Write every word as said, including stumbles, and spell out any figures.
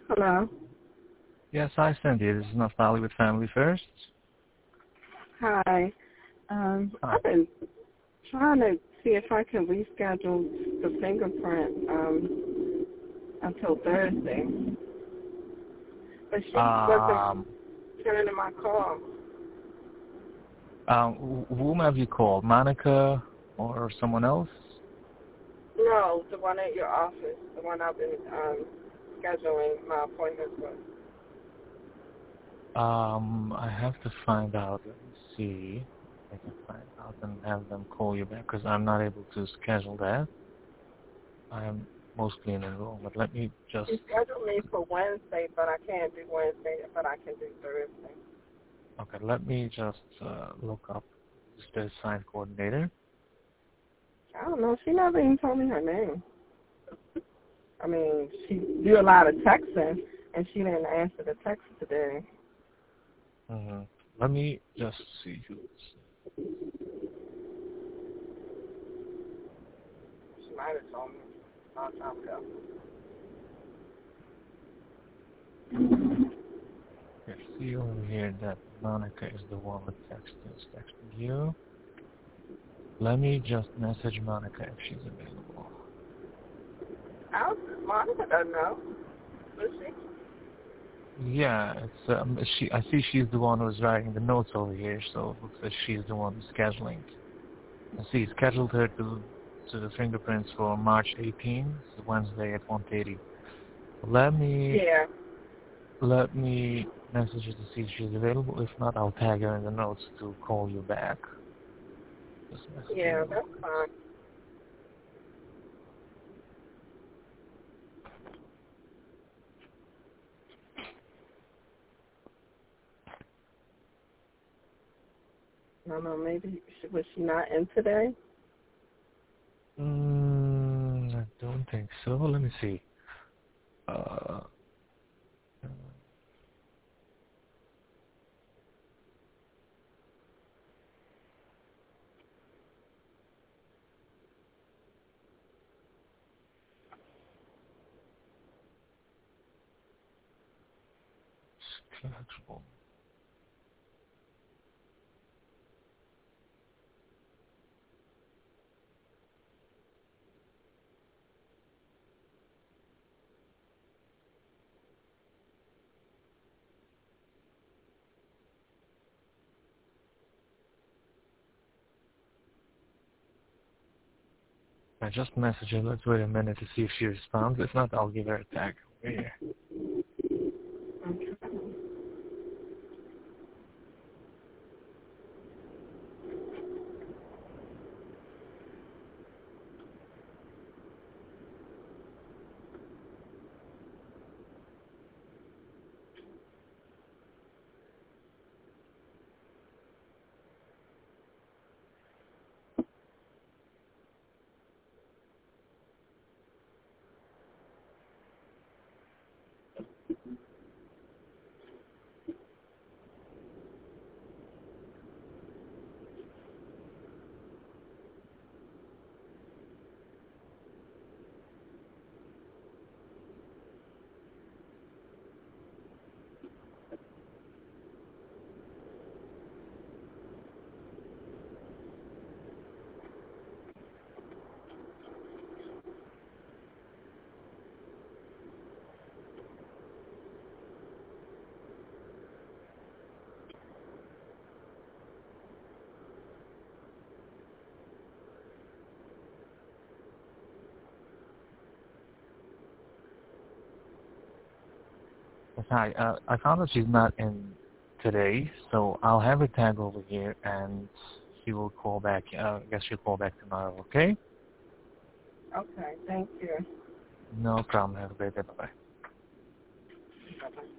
Hello. Yes, hi, Cindy. This is Naftali with Family First. Hi. Um, Hi. I've been trying to see if I can reschedule the fingerprint um, until Thursday, but she wasn't Um, returning my call. um, wh- whom have you called? Monica or someone else? No, the one at your office, the one I've been um, scheduling my appointments with. Um, I have to find out. Let me see if I can find out and have them call you back because I'm not able to schedule that. I'm mostly in enrollment. Let me just... She scheduled me for Wednesday, but I can't do Wednesday, but I can do Thursday. Okay, let me just uh, look up the sign coordinator. I don't know. She never even told me her name. I mean, she do a lot of texting, and she didn't answer the text today. Mm-hmm. Let me just see who's... She might have told me a long time ago. I see over here that Monica is the one that text is texting you. Let me just message Monica if she's available. I was, Monica doesn't know. Does she? Yeah, it's um, she. I see she's the one who's writing the notes over here, so it looks like she's the one who's scheduling. I see scheduled her to to the fingerprints for March eighteenth, Wednesday at one thirty. Let me Yeah. let me message her to see if she's available. If not, I'll tag her in the notes to call you back. Just messaging Yeah, you. that's fine. I don't know, maybe, she, was she not in today? Mm, I don't think so. Let me see. Uh, schedule. I just messaged her. Let's wait a minute to see if she responds. If not, I'll give her a tag over here. Okay. Yes, hi. Uh, I found that she's not in today, so I'll have her tag over here, and she will call back. Uh, I guess she'll call back tomorrow. Okay? Okay, thank you. No problem. Have a great day. Bye bye. Bye-bye.